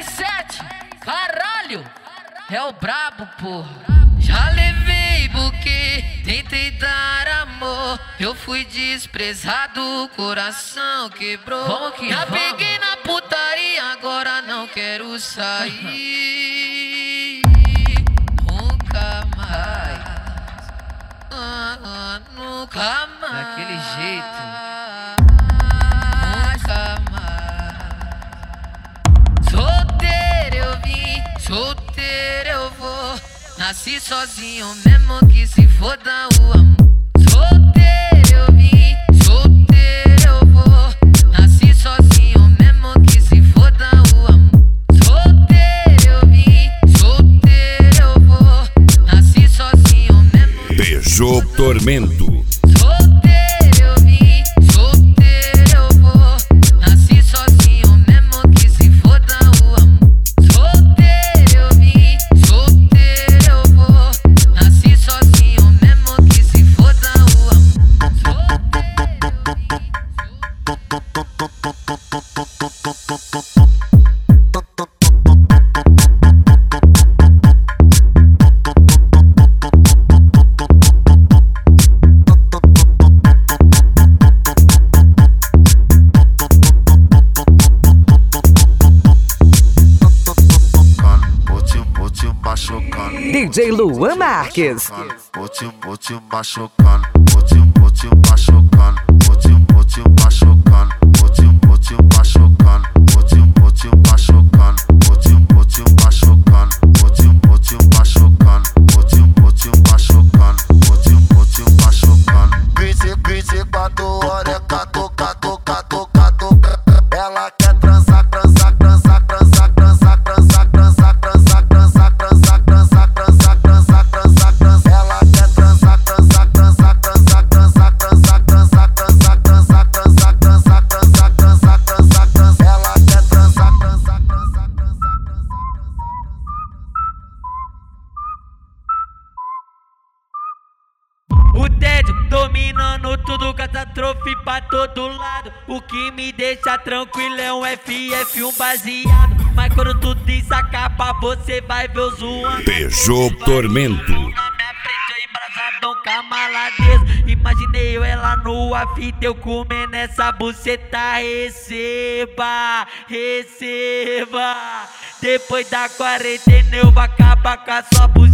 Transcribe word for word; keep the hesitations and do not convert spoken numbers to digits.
R sete, caralho, é o brabo, porra. Já levei buquê, tentei dar amor, eu fui desprezado, o coração quebrou. Vamos que Já vamos. Peguei na putaria, agora não quero sair. Nunca mais, ah, ah, nunca mais. Daquele jeito. Solteiro eu vou, nasci sozinho mesmo que se foda o amor. Solteiro eu vim, solteiro eu vou, nasci sozinho mesmo que se foda o amor. Solteiro eu vim, solteiro eu vou, nasci sozinho mesmo. Beijou Tormento. D J Luan Marques. Vou te, vou te machucando, vou te, vou te machucando, vou te, vou te machucando, vou te, vou te machucando, vou te, vou te machucando, vou te, vou te machucando, vou te, vou te machucando, vou te, vou te machucando, vou te, vou te machucando. vinte, vinte e quatro horas, cato, cato, cato, cato. Ela quer transar, transar, transar, transar, transar, transar, transar, transar, transar, transar, transar, transar, transar, transar, transar. Ela quer transar, transar, transar, transar, transar, transar, transar, transar, transar, transar, transar, transar, transar, transar, transar. Ela quer transar, transar, transar, transar, transar. O tédio dominando tudo, catástrofe pra todo lado. O que me deixa tranquilo é um F F, um baseado. Mas quando tudo isso acaba, você vai ver o zoando. Beijou Tormento. Na minha frente eu embrasadão com a maladeza. Imaginei eu ela nua, fita eu comendo essa buceta. Receba, receba. Depois da quarentena eu vou acabar com a sua buceta.